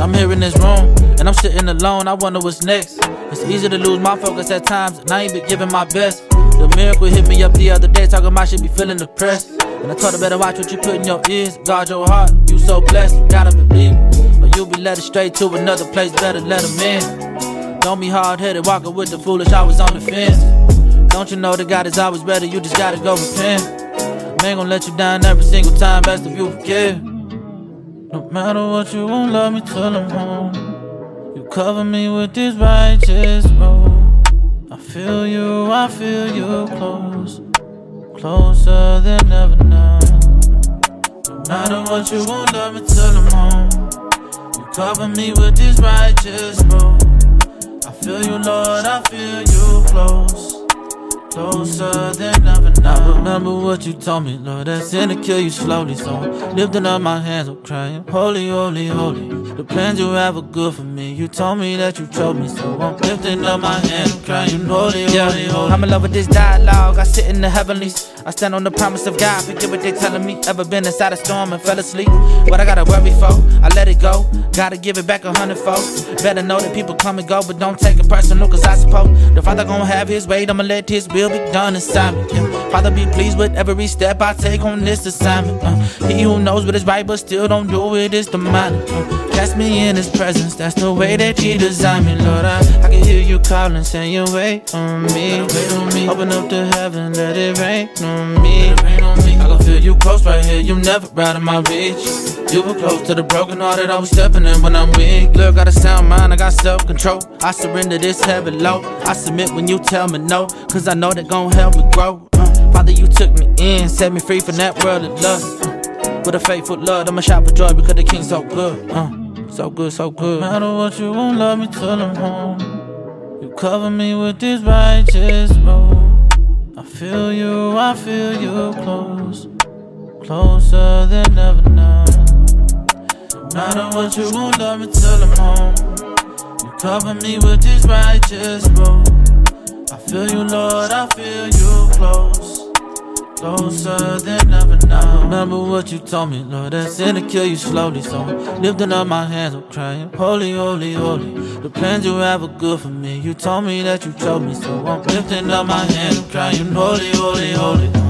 I'm here in this room, and I'm sitting alone, I wonder what's next. It's easy to lose my focus at times, and I ain't been giving my best. The miracle hit me up the other day, talking about shit be feeling depressed. And I told her better watch what you put in your ears, guard your heart, you so blessed, you gotta believe. Or you'll be led straight to another place, better let them in. Don't be hard-headed, walking with the foolish, I was on the fence. Don't you know that God is always better, you just gotta go repent. Man gon' let you down every single time, best if you forgive. No matter what, you won't love me till I'm home. You cover me with this righteous robe. I feel you close, closer than ever now. No matter what, you won't love me till I'm home. You cover me with this righteous robe. I feel you, Lord, I feel you close, closer than ever now. I remember what you told me, Lord, that sin to kill you slowly. So I'm lifting up my hands, I'm crying, holy, holy, holy. The plans you have are good for me. You told me that you chose me, so I'm lifting up my hands, I'm crying, holy, holy, holy. I'm in love with this dialogue, I sit in the heavenlies. I stand on the promise of God, forget what they telling me. Ever been inside a storm and fell asleep? What I gotta worry for, I let it go. Gotta give it back 100-fold. Better know that people come and go, but don't take it personal, cause I suppose the Father gon' have his way, I'ma let his will be done inside me. Yeah. Father, be pleased with every step I take on this assignment. He who knows what is right but still don't do it is the mind. Cast me in his presence, that's the way that he designed me. Lord, I can hear you calling, saying wait on me. Open up to heaven, let it rain on me. I can feel you close right here, you never out of my reach. You were close to the broken hearted, I was stepping in when I'm weak. Look, got a sound mind, I got self-control. I surrender this heavy load. I submit when you tell me no, cause I know that gon' help me grow. Father, you took me in, set me free from that world of lust. With a faithful love, I'ma shout for joy because the King's so good. So good, so good. No matter what, you won't love me till I'm home. You cover me with this righteous robe. I feel you close, closer than ever now. No matter what, you won't love me till I'm home. You cover me with this righteous robe. I feel you, Lord, I feel you close, closer than ever now. Remember what you told me, Lord, that sin to kill you slowly. So I'm lifting up my hands, I'm crying, holy, holy, holy. The plans you have are good for me. You told me that you chose me, so I'm lifting up my hands, I'm crying, holy, holy, holy.